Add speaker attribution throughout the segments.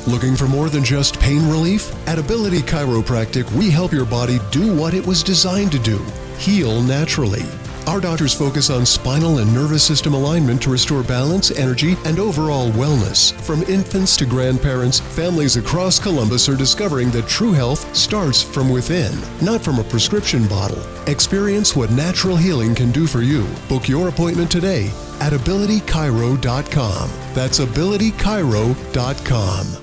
Speaker 1: Looking for more than just pain relief? At Ability Chiropractic, we help your body do what it was designed to do: heal naturally. Our doctors focus on spinal and nervous system alignment to restore balance, energy, and overall wellness. From infants to grandparents, families across Columbus are discovering that true health starts from within, not from a prescription bottle. Experience what natural healing can do for you. Book your appointment today at abilitychiro.com. That's abilitychiro.com.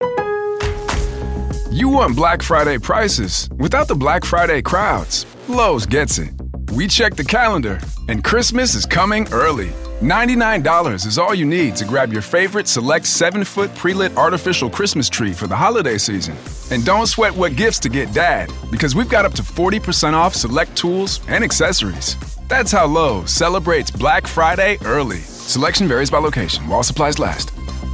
Speaker 2: You want Black Friday prices without the Black Friday crowds. Lowe's gets it. We check the calendar, and Christmas is coming early. $99 is all you need to grab your favorite select 7-foot pre-lit artificial Christmas tree for the holiday season. And don't sweat what gifts to get Dad, because we've got up to 40% off select tools and accessories. That's how Lowe's celebrates Black Friday early. Selection varies by location, while supplies last.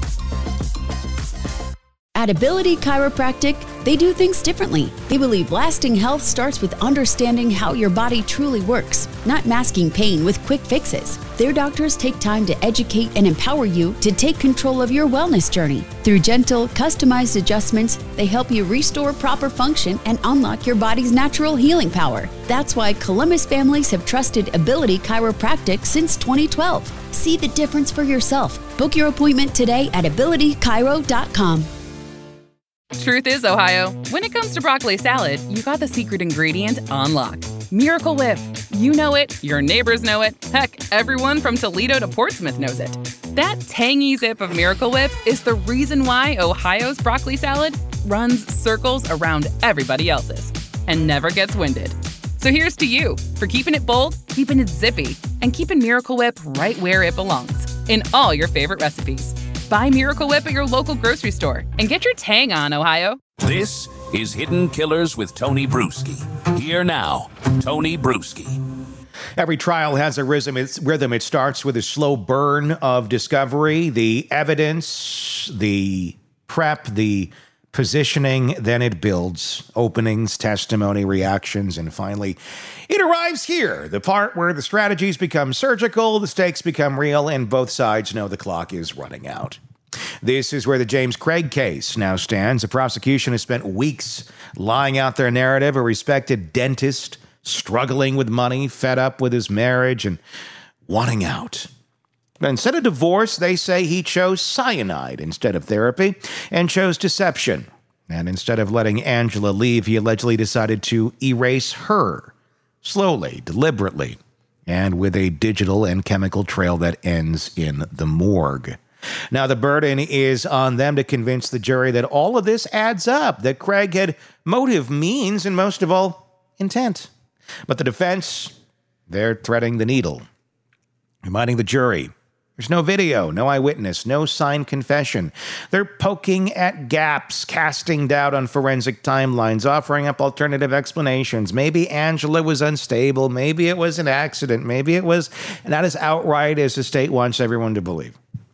Speaker 3: At Ability Chiropractic, they do things differently. They believe lasting health starts with understanding how your body truly works, not masking pain with quick fixes. Their doctors take time to educate and empower you to take control of your wellness journey. Through gentle, customized adjustments, they help you restore proper function and unlock your body's natural healing power. That's why Columbus families have trusted Ability Chiropractic since 2012. See the difference for yourself. Book your appointment today at abilitychiro.com.
Speaker 4: Truth is, Ohio, when it comes to broccoli salad, you got the secret ingredient on lock. Miracle Whip. You know it, your neighbors know it, heck, everyone from Toledo to Portsmouth knows it. That tangy zip of Miracle Whip is the reason why Ohio's broccoli salad runs circles around everybody else's and never gets winded. So here's to you for keeping it bold, keeping it zippy, and keeping Miracle Whip right where it belongs, in all your favorite recipes. Buy Miracle Whip at your local grocery store and get your tang on, Ohio.
Speaker 5: This is Hidden Killers with Tony Bruschi. Here now, Tony Bruschi.
Speaker 6: Every trial has a rhythm. It starts with a slow burn of discovery, the evidence, the prep, the positioning, then it builds. Openings, testimony, reactions, and finally, it arrives here, the part where the strategies become surgical, the stakes become real, and both sides know the clock is running out. This is where the James Craig case now stands. The prosecution has spent weeks lying out their narrative. A respected dentist struggling with money, fed up with his marriage, and wanting out. But instead of divorce, they say he chose cyanide instead of therapy and chose deception. And instead of letting Angela leave, he allegedly decided to erase her slowly, deliberately, and with a digital and chemical trail that ends in the morgue. Now, the burden is on them to convince the jury that all of this adds up, that Craig had motive, means, and most of all, intent. But the defense, they're threading the needle, reminding the jury there's no video, no eyewitness, no signed confession. They're poking at gaps, casting doubt on forensic timelines, offering up alternative explanations. Maybe Angela was unstable. Maybe it was an accident. Maybe it was not as outright as the state wants everyone to believe.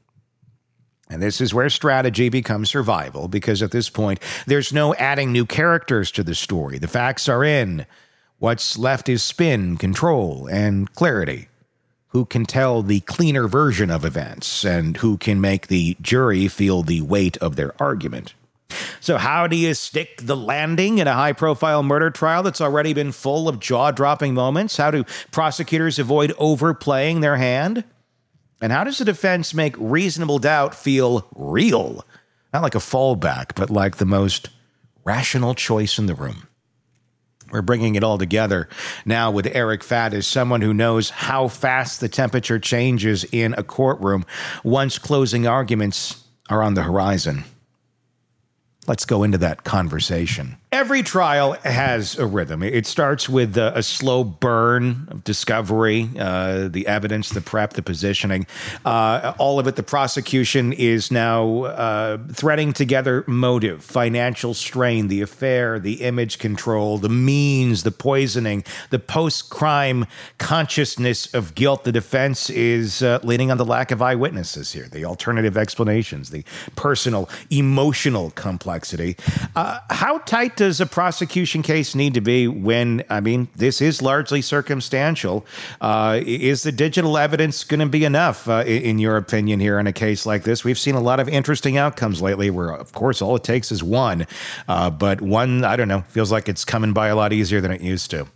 Speaker 6: And this is where strategy becomes survival, because at this point, there's no adding new characters to the story. The facts are in. What's left is spin, control, and clarity. Who can tell the cleaner version of events, and who can make the jury feel the weight of their argument. So how do you stick the landing in a high-profile murder trial that's already been full of jaw-dropping moments? How do prosecutors avoid overplaying their hand? And how does the defense make reasonable doubt feel real? Not like a fallback, but like the most rational choice in the room. We're bringing it all together now with Eric Faddis, someone who knows how fast the temperature changes in a courtroom once closing arguments are on the horizon. Let's go into that conversation. Every trial has a rhythm. It starts with a slow burn of discovery, the evidence, the prep, the positioning. All of it, the prosecution is now threading together motive, financial strain, the affair, the image control, the means, the poisoning, the post-crime consciousness of guilt. The defense is leaning on the lack of eyewitnesses here, the alternative explanations, the personal, emotional complexity. How tight does a prosecution case need to be when, I mean, this is largely circumstantial? Is the digital evidence going to be enough, in your opinion, here in a case like this? We've seen a lot of interesting outcomes lately where, of course, all it takes is one. But one, I don't know, feels like it's coming by a lot easier than it used to.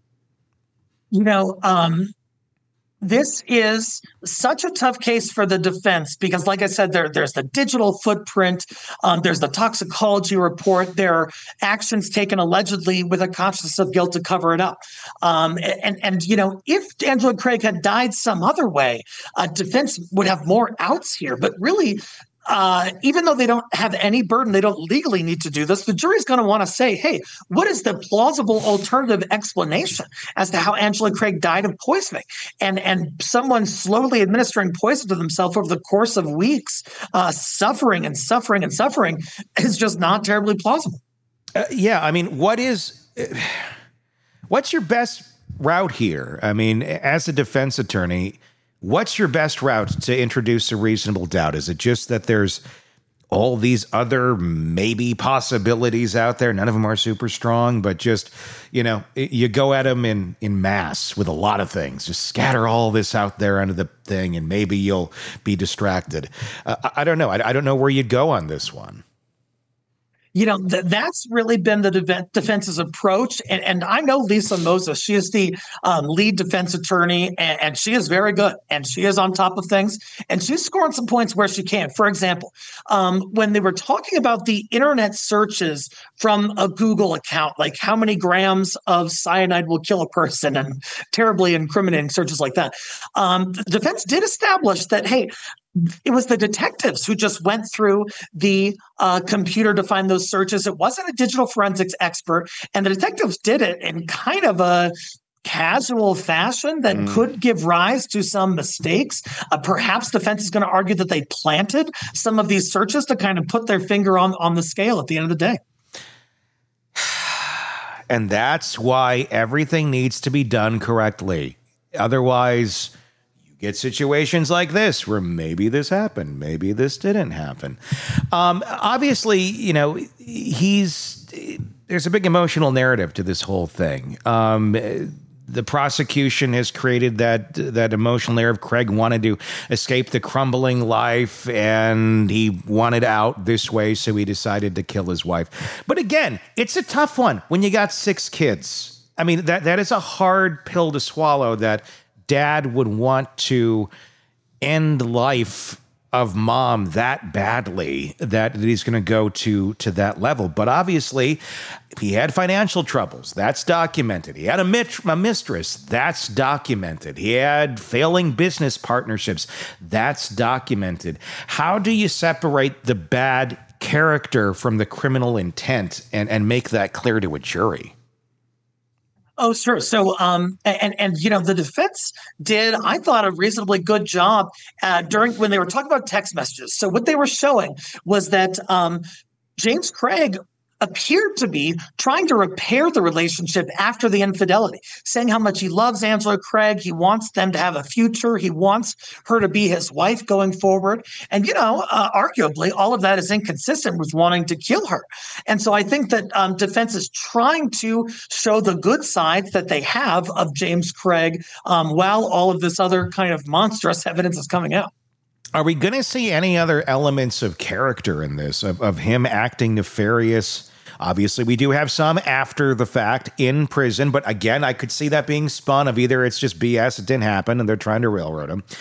Speaker 7: This is such a tough case for the defense because, like I said, there's the digital footprint, there's the toxicology report, there are actions taken allegedly with a consciousness of guilt to cover it up. If Angela Craig had died some other way, defense would have more outs here. But really, even though they don't have any burden, they don't legally need to do this, the jury's going to want to say, hey, what is the plausible alternative explanation as to how Angela Craig died of poisoning? And someone slowly administering poison to themselves over the course of weeks, suffering and suffering and suffering, is just not terribly plausible.
Speaker 6: Yeah, I mean, what's your best route here? I mean, as a defense attorney, what's your best route to introduce a reasonable doubt? Is it just that there's all these other maybe possibilities out there? None of them are super strong, but just, you go at them in mass with a lot of things. Just scatter all this out there under the thing, and maybe you'll be distracted. I don't know. I don't know where you'd go on this one.
Speaker 7: That's really been the defense's approach. And I know Lisa Moses. She is the lead defense attorney, and she is very good. And she is on top of things. And she's scoring some points where she can. For example, when they were talking about the internet searches from a Google account, like how many grams of cyanide will kill a person and terribly incriminating searches like that, the defense did establish that, hey, it was the detectives who just went through the computer to find those searches. It wasn't a digital forensics expert, and the detectives did it in kind of a casual fashion that could give rise to some mistakes. Perhaps defense is going to argue that they planted some of these searches to kind of put their finger on the scale at the end of the day.
Speaker 6: And that's why everything needs to be done correctly. Otherwise, get situations like this where maybe this happened, maybe this didn't happen. Obviously, there's a big emotional narrative to this whole thing. The prosecution has created that emotional narrative. Craig wanted to escape the crumbling life, and he wanted out this way, so he decided to kill his wife. But again, it's a tough one when you got 6 kids. I mean, that is a hard pill to swallow, that dad would want to end life of mom that badly that he's going to go to that level. But obviously, he had financial troubles. That's documented. He had a mistress. That's documented. He had failing business partnerships. That's documented. How do you separate the bad character from the criminal intent and make that clear to a jury?
Speaker 7: Oh, sure. So, the defense did, I thought, a reasonably good job when they were talking about text messages. So what they were showing was that James Craig appeared to be trying to repair the relationship after the infidelity, saying how much he loves Angela Craig. He wants them to have a future. He wants her to be his wife going forward. And, arguably, all of that is inconsistent with wanting to kill her. And so I think that defense is trying to show the good side that they have of James Craig while all of this other kind of monstrous evidence is coming out.
Speaker 6: Are we going to see any other elements of character in this, of him acting nefarious? Obviously, we do have some after the fact in prison, but again, I could see that being spun of either it's just BS, it didn't happen, and they're trying to railroad him,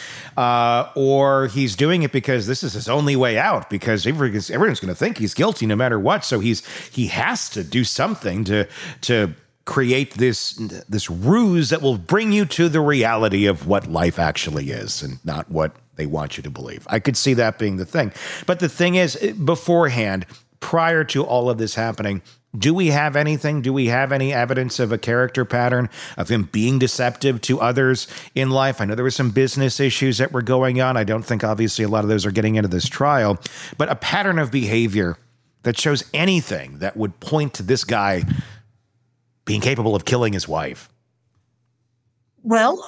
Speaker 6: or he's doing it because this is his only way out, because everyone's going to think he's guilty no matter what, so he has to do something to create this ruse that will bring you to the reality of what life actually is and not what they want you to believe. I could see that being the thing. But the thing is, beforehand, prior to all of this happening, do we have anything? Do we have any evidence of a character pattern of him being deceptive to others in life? I know there were some business issues that were going on. I don't think, obviously, a lot of those are getting into this trial. But a pattern of behavior that shows anything that would point to this guy being capable of killing his wife.
Speaker 7: Well,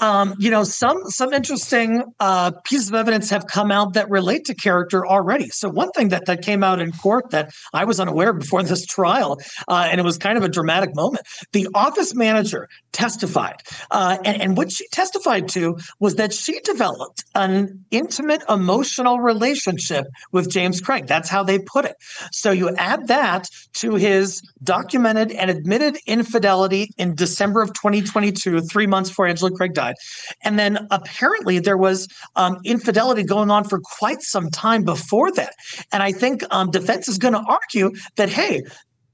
Speaker 7: some interesting pieces of evidence have come out that relate to character already. So one thing that came out in court that I was unaware before this trial, and it was kind of a dramatic moment. The office manager testified, and what she testified to was that she developed an intimate emotional relationship with James Craig. That's how they put it. So you add that to his documented and admitted infidelity in December of 2022, 3 months before Angela Craig died. And then apparently there was infidelity going on for quite some time before that. And I think defense is going to argue that, hey,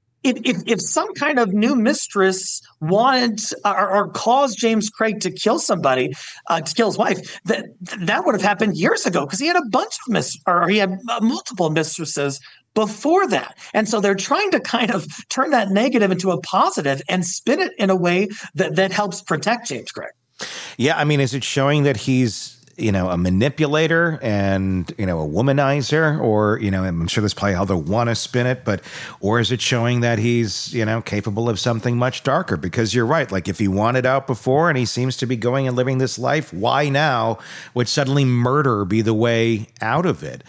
Speaker 7: if some kind of new mistress wanted or caused James Craig to kill somebody, to kill his wife, that would have happened years ago because he had a bunch of he had multiple mistresses before that. And so they're trying to kind of turn that negative into a positive and spin it in a way that helps protect James Craig.
Speaker 6: Yeah, I mean, is it showing that he's, a manipulator and, a womanizer, or, I'm sure that's probably how they want to spin it, or is it showing that he's, capable of something much darker? Because you're right. Like, if he wanted out before and he seems to be going and living this life, why now would suddenly murder be the way out of it?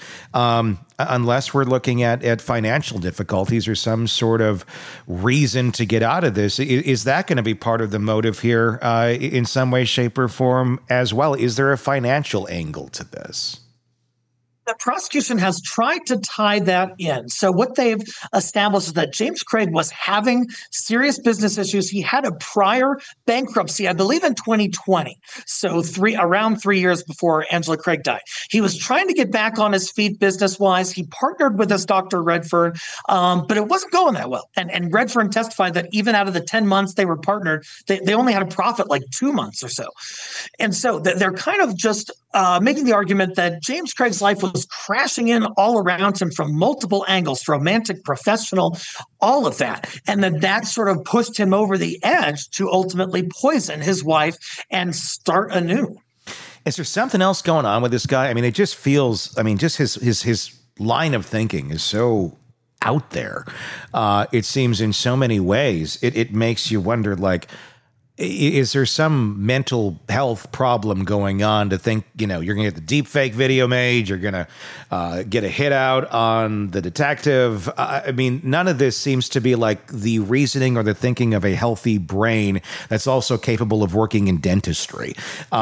Speaker 6: Unless we're looking at financial difficulties or some sort of reason to get out of this. Is that going to be part of the motive here in some way, shape, or form as well? Is there a financial angle to this?
Speaker 7: The prosecution has tried to tie that in. So what they've established is that James Craig was having serious business issues. He had a prior bankruptcy, I believe in 2020. So around 3 years before Angela Craig died. He was trying to get back on his feet business-wise. He partnered with this Dr. Redfern, but it wasn't going that well. And Redfern testified that even out of the 10 months they were partnered, they only had a profit like 2 months or so. And so they're kind of just making the argument that James Craig's life was crashing in all around him from multiple angles, romantic, professional, all of that. And that sort of pushed him over the edge to ultimately poison his wife and start anew.
Speaker 6: Is there something else going on with this guy? I mean, it just feels, just his line of thinking is so out there. It seems in so many ways, it makes you wonder, like, is there some mental health problem going on to think, you're going to get the deep fake video made, you're going to get a hit out on the detective? I mean, none of this seems to be like the reasoning or the thinking of a healthy brain that's also capable of working in dentistry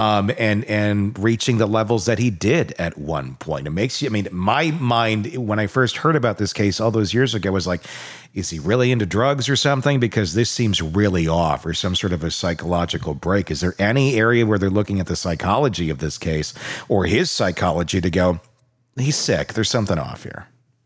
Speaker 6: and reaching the levels that he did at one point. It makes you, my mind, when I first heard about this case all those years ago, was like, is he really into drugs or something? Because this seems really off, or some sort of a psychological break. Is there any area where they're looking at the psychology of this case or his psychology to go, he's sick, there's something off here?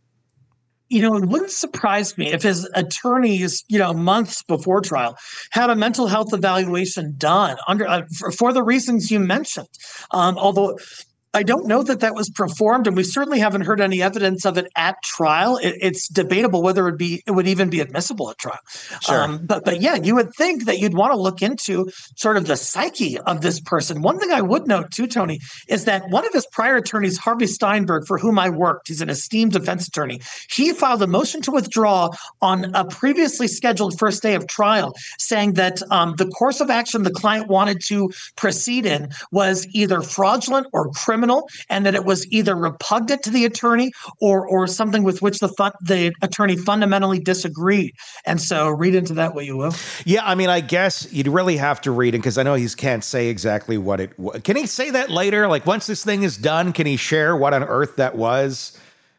Speaker 7: It wouldn't surprise me if his attorneys, months before trial, had a mental health evaluation done for the reasons you mentioned. Although I don't know that was performed, and we certainly haven't heard any evidence of it at trial. It's debatable whether it would even be admissible at trial.
Speaker 6: Sure.
Speaker 7: But yeah, you would think that you'd want to look into sort of the psyche of this person. One thing I would note too, Tony, is that one of his prior attorneys, Harvey Steinberg, for whom I worked, he's an esteemed defense attorney, he filed a motion to withdraw on a previously scheduled first day of trial, saying that the course of action the client wanted to proceed in was either fraudulent or criminal, and that it was either repugnant to the attorney or something with which the attorney fundamentally disagreed. And so read into that what you will.
Speaker 6: Yeah, I guess you'd really have to read it, because I know he can't say exactly what it was. Can he say that later? Like, once this thing is done, can he share what on earth that was?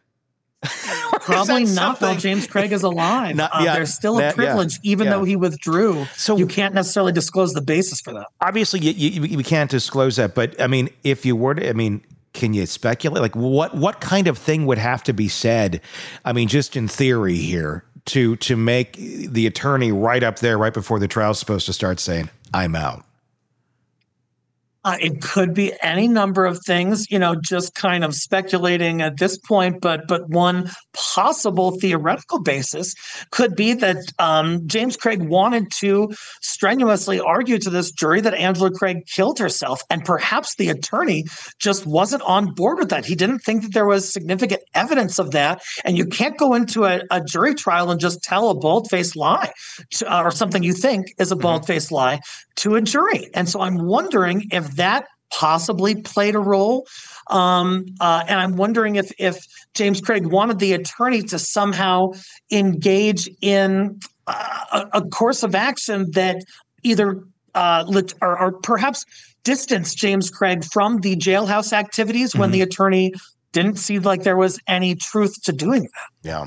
Speaker 7: Probably not while James Craig is alive. There's still a privilege, even though he withdrew. So you can't necessarily disclose the basis for that.
Speaker 6: Obviously, you can't disclose that. But if you were to, can you speculate? Like, what kind of thing would have to be said? Just in theory here, to make the attorney right up there, right before the trial's supposed to start, saying, "I'm out."
Speaker 7: It could be any number of things, just kind of speculating at this point. But one possible theoretical basis could be that James Craig wanted to strenuously argue to this jury that Angela Craig killed herself. And perhaps the attorney just wasn't on board with that. He didn't think that there was significant evidence of that. And you can't go into a jury trial and just tell a bold-faced lie or something you think is a bold-faced lie to a jury. And so I'm wondering if that possibly played a role. And I'm wondering if James Craig wanted the attorney to somehow engage in a course of action that either or perhaps distance James Craig from the jailhouse activities when the attorney didn't see like there was any truth to doing that.
Speaker 6: Yeah.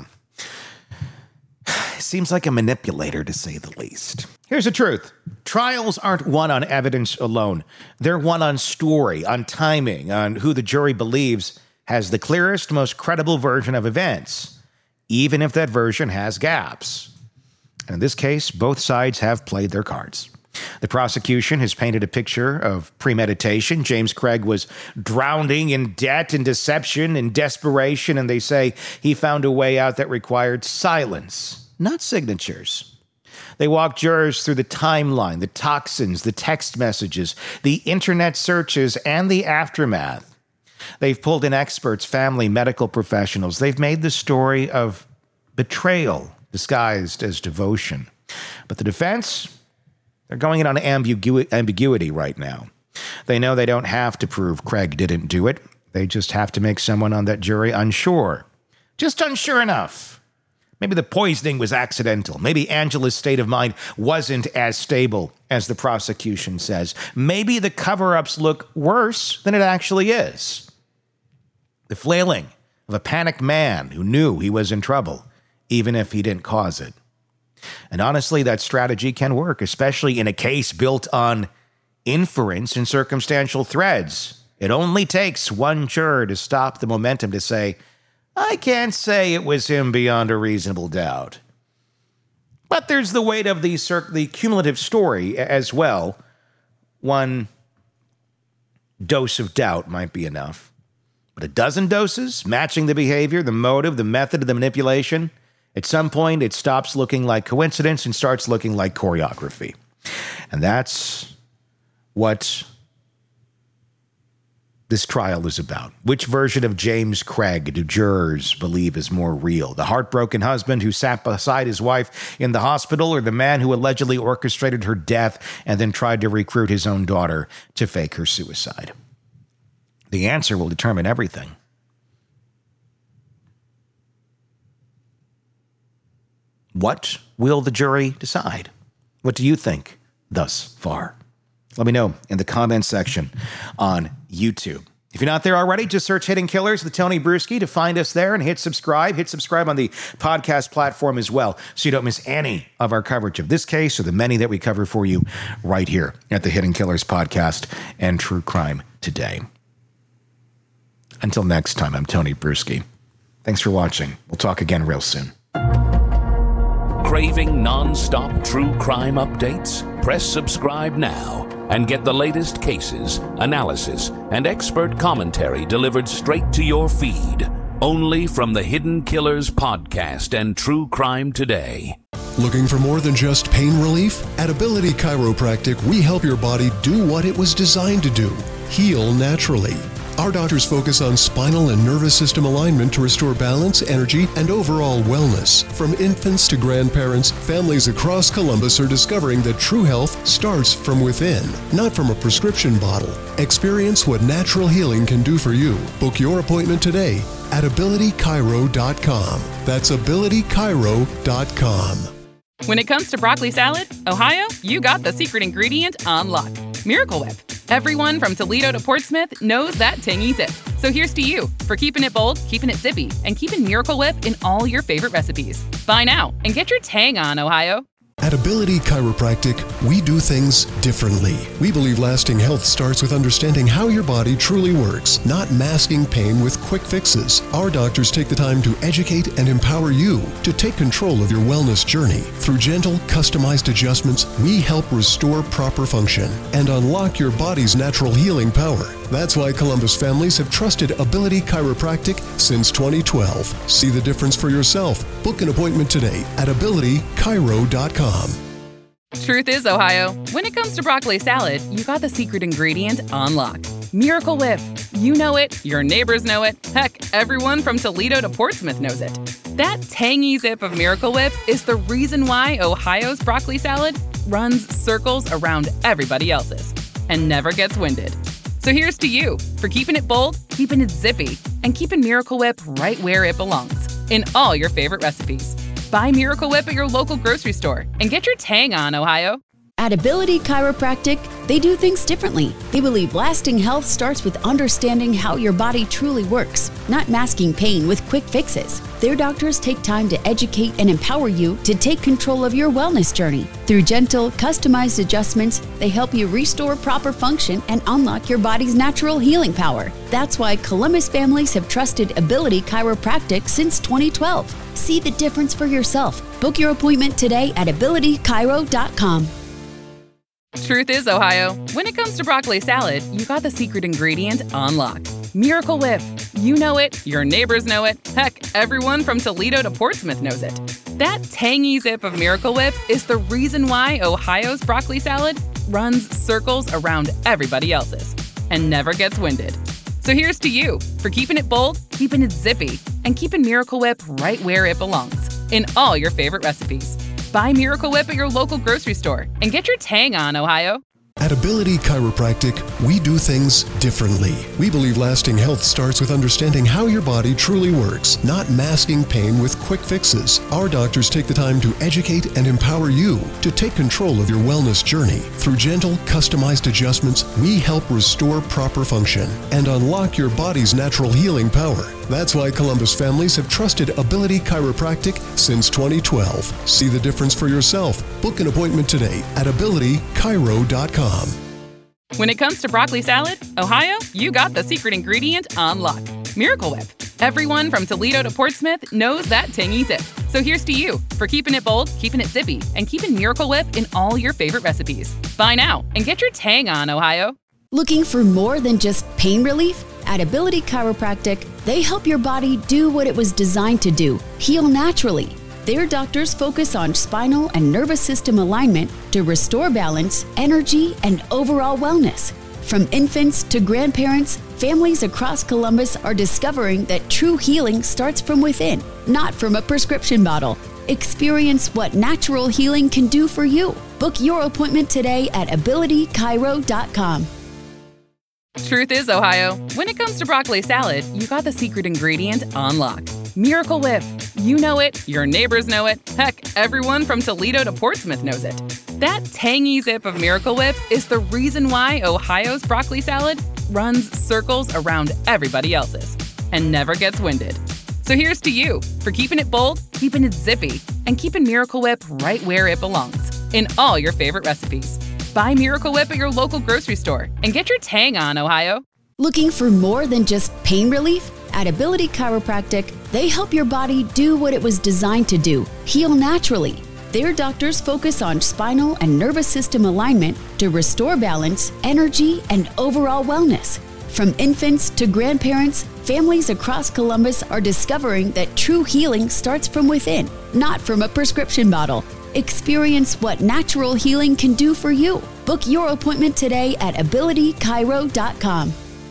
Speaker 6: Seems like a manipulator, to say the least. Here's the truth. Trials aren't won on evidence alone. They're won on story, on timing, on who the jury believes has the clearest, most credible version of events, even if that version has gaps. And in this case, both sides have played their cards. The prosecution has painted a picture of premeditation. James Craig was drowning in debt and deception and desperation, and they say he found a way out that required silence, not signatures. They walked jurors through the timeline, the toxins, the text messages, the internet searches, and the aftermath. They've pulled in experts, family, medical professionals. They've made the story of betrayal disguised as devotion. But the defense, they're going in on ambiguity right now. They know they don't have to prove Craig didn't do it. They just have to make someone on that jury unsure. Just unsure enough. Maybe the poisoning was accidental. Maybe Angela's state of mind wasn't as stable as the prosecution says. Maybe the cover-ups look worse than it actually is. The flailing of a panicked man who knew he was in trouble, even if he didn't cause it. And honestly, that strategy can work, especially in a case built on inference and circumstantial threads. It only takes one juror to stop the momentum to say, I can't say it was him beyond a reasonable doubt. But there's the weight of the cumulative story as well. One dose of doubt might be enough. But a dozen doses, matching the behavior, the motive, the method of the manipulation, at some point it stops looking like coincidence and starts looking like choreography. And that's what this trial is about. Which version of James Craig do jurors believe is more real? The heartbroken husband who sat beside his wife in the hospital, or the man who allegedly orchestrated her death and then tried to recruit his own daughter to fake her suicide? The answer will determine everything. What will the jury decide? What do you think thus far? Let me know in the comments section on YouTube. If you're not there already, just search Hidden Killers with Tony Bruschi to find us there and hit subscribe. Hit subscribe on the podcast platform as well so you don't miss any of our coverage of this case or the many that we cover for you right here at the Hidden Killers podcast and True Crime Today. Until next time, I'm Tony Bruschi. Thanks for watching. We'll talk again real soon.
Speaker 5: Craving non-stop true crime updates? Press subscribe now and get the latest cases, analysis, and expert commentary delivered straight to your feed. Only from the Hidden Killers podcast and True Crime Today.
Speaker 1: Looking for more than just pain relief? At Ability Chiropractic, we help your body do what it was designed to do: heal naturally. Our doctors focus on spinal and nervous system alignment to restore balance, energy, and overall wellness. From infants to grandparents, families across Columbus are discovering that true health starts from within, not from a prescription bottle. Experience what natural healing can do for you. Book your appointment today at abilitychiro.com. That's abilitychiro.com.
Speaker 4: When it comes to broccoli salad, Ohio, you got the secret ingredient on lock. Miracle Whip. Everyone from Toledo to Portsmouth knows that tangy zip. So here's to you for keeping it bold, keeping it zippy, and keeping Miracle Whip in all your favorite recipes. Buy now and get your tang on, Ohio.
Speaker 1: At Ability Chiropractic, we do things differently. We believe lasting health starts with understanding how your body truly works, not masking pain with quick fixes. Our doctors take the time to educate and empower you to take control of your wellness journey. Through gentle, customized adjustments, we help restore proper function and unlock your body's natural healing power. That's why Columbus families have trusted Ability Chiropractic since 2012. See the difference for yourself. Book an appointment today at abilitychiro.com.
Speaker 4: Truth is, Ohio, when it comes to broccoli salad, you got the secret ingredient on lock. Miracle Whip. You know it, your neighbors know it, heck, everyone from Toledo to Portsmouth knows it. That tangy zip of Miracle Whip is the reason why Ohio's broccoli salad runs circles around everybody else's and never gets winded. So here's to you for keeping it bold, keeping it zippy, and keeping Miracle Whip right where it belongs, in all your favorite recipes. Buy Miracle Whip at your local grocery store and get your tang on, Ohio.
Speaker 3: At Ability Chiropractic, they do things differently. They believe lasting health starts with understanding how your body truly works, not masking pain with quick fixes. Their doctors take time to educate and empower you to take control of your wellness journey. Through gentle, customized adjustments, they help you restore proper function and unlock your body's natural healing power. That's why Columbus families have trusted Ability Chiropractic since 2012. See the difference for yourself. Book your appointment today at abilitychiro.com.
Speaker 4: Truth is, Ohio, when it comes to broccoli salad, you got the secret ingredient on lock. Miracle Whip. You know it, your neighbors know it, heck, everyone from Toledo to Portsmouth knows it. That tangy zip of Miracle Whip is the reason why Ohio's broccoli salad runs circles around everybody else's and never gets winded. So here's to you for keeping it bold, keeping it zippy, and keeping Miracle Whip right where it belongs, in all your favorite recipes. Buy Miracle Whip at your local grocery store and get your tang on, Ohio.
Speaker 1: At Ability Chiropractic, we do things differently. We believe lasting health starts with understanding how your body truly works, not masking pain with quick fixes. Our doctors take the time to educate and empower you to take control of your wellness journey. Through gentle, customized adjustments, we help restore proper function and unlock your body's natural healing power. That's why Columbus families have trusted Ability Chiropractic since 2012. See the difference for yourself. Book an appointment today at abilitychiro.com.
Speaker 4: When it comes to broccoli salad, Ohio, you got the secret ingredient on lock. Miracle Whip. Everyone from Toledo to Portsmouth knows that tangy zip. So here's to you for keeping it bold, keeping it zippy, and keeping Miracle Whip in all your favorite recipes. Buy now and get your tang on, Ohio.
Speaker 3: Looking for more than just pain relief? At Ability Chiropractic, they help your body do what it was designed to do, heal naturally. Their doctors focus on spinal and nervous system alignment to restore balance, energy, and overall wellness. From infants to grandparents, families across Columbus are discovering that true healing starts from within, not from a prescription bottle. Experience what natural healing can do for you. Book your appointment today at abilitychiro.com.
Speaker 4: Truth is, Ohio, when it comes to broccoli salad, you got the secret ingredient on lock. Miracle Whip. You know it, your neighbors know it, heck, everyone from Toledo to Portsmouth knows it. That tangy zip of Miracle Whip is the reason why Ohio's broccoli salad runs circles around everybody else's and never gets winded. So here's to you for keeping it bold, keeping it zippy, and keeping Miracle Whip right where it belongs, in all your favorite recipes. Buy Miracle Whip at your local grocery store and get your tang on, Ohio.
Speaker 3: Looking for more than just pain relief? At Ability Chiropractic, they help your body do what it was designed to do, heal naturally. Their doctors focus on spinal and nervous system alignment to restore balance, energy, and overall wellness. From infants to grandparents, families across Columbus are discovering that true healing starts from within, not from a prescription bottle. Experience what natural healing can do for you. Book your appointment today at abilitychiro.com.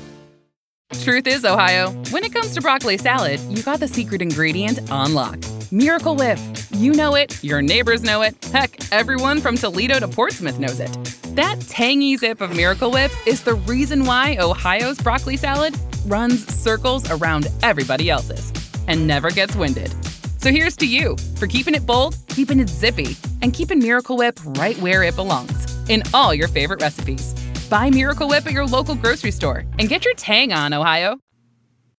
Speaker 4: Truth is, Ohio, when it comes to broccoli salad, you got the secret ingredient on lock. Miracle Whip. You know it, your neighbors know it, heck, everyone from Toledo to Portsmouth knows it. That tangy zip of Miracle Whip is the reason why Ohio's broccoli salad runs circles around everybody else's and never gets winded. So here's to you for keeping it bold, keeping it zippy, and keeping Miracle Whip right where it belongs, in all your favorite recipes. Buy Miracle Whip at your local grocery store and get your tang on, Ohio.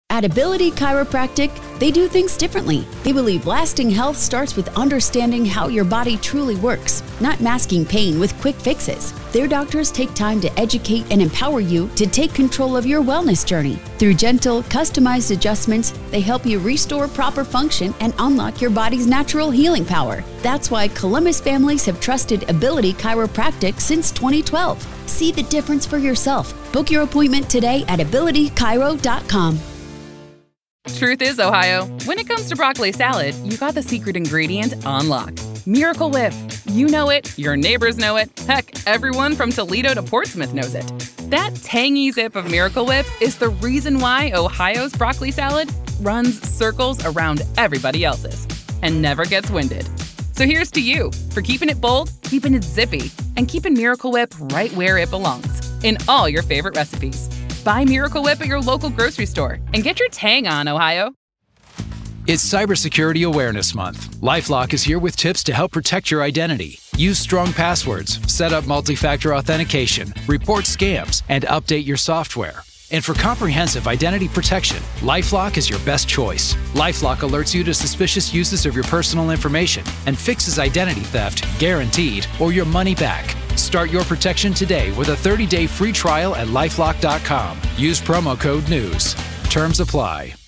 Speaker 3: At Ability Chiropractic, they do things differently. They believe lasting health starts with understanding how your body truly works, not masking pain with quick fixes. Their doctors take time to educate and empower you to take control of your wellness journey. Through gentle, customized adjustments, they help you restore proper function and unlock your body's natural healing power. That's why Columbus families have trusted Ability Chiropractic since 2012. See the difference for yourself. Book your appointment today at abilitychiro.com.
Speaker 4: Truth is, Ohio, when it comes to broccoli salad, you got the secret ingredient on lock. Miracle Whip. You know it, your neighbors know it, heck, everyone from Toledo to Portsmouth knows it. That tangy zip of Miracle Whip is the reason why Ohio's broccoli salad runs circles around everybody else's and never gets winded. So here's to you for keeping it bold, keeping it zippy, and keeping Miracle Whip right where it belongs, in all your favorite recipes. Buy Miracle Whip at your local grocery store and get your tang on, Ohio.
Speaker 8: It's Cybersecurity Awareness Month. LifeLock is here with tips to help protect your identity. Use strong passwords, set up multi-factor authentication, report scams, and update your software. And for comprehensive identity protection, LifeLock is your best choice. LifeLock alerts you to suspicious uses of your personal information and fixes identity theft, guaranteed, or your money back. Start your protection today with a 30-day free trial at LifeLock.com. Use promo code NEWS. Terms apply.